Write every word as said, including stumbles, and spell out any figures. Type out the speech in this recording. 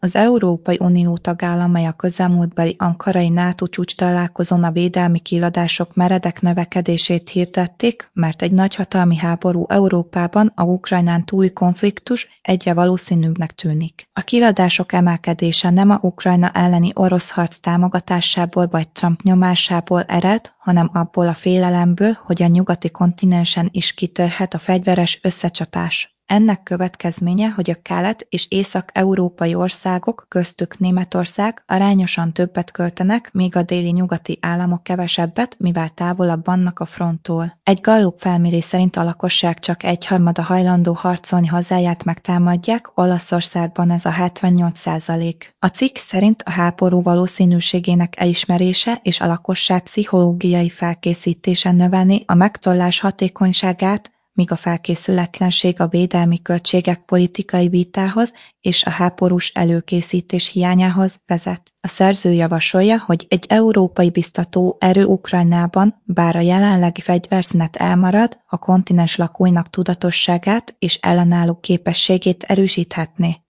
Az Európai Unió tagállamai a közelmúltbeli ankarai NATO csúcstalálkozón a védelmi kiadások meredek növekedését hirdették, mert egy nagyhatalmi háború Európában a Ukrajnán túli konfliktus egyre valószínűbbnek tűnik. A kiadások emelkedése nem a Ukrajna elleni orosz harc támogatásából vagy Trump nyomásából ered, hanem abból a félelemből, hogy a nyugati kontinensen is kitörhet a fegyveres összecsapás. Ennek következménye, hogy a kelet- és észak-európai országok, köztük Németország arányosan többet költenek, míg a déli nyugati államok kevesebbet, mivel távolabb vannak a fronttól. Egy Gallup felmérés szerint a lakosság csak egyharmada hajlandó harcolni hazáját megtámadják, Olaszországban ez a hetvennyolc százalék. A cikk szerint a háború valószínűségének elismerése és a lakosság pszichológiai felkészítése növelni a megtorlás hatékonyságát, míg a felkészületlenség a védelmi költségek politikai vitához és a háborús előkészítés hiányához vezet. A szerző javasolja, hogy egy európai biztató erő Ukrajnában, bár a jelenlegi fegyverszünet elmarad, a kontinens lakóinak tudatosságát és ellenálló képességét erősíthetné.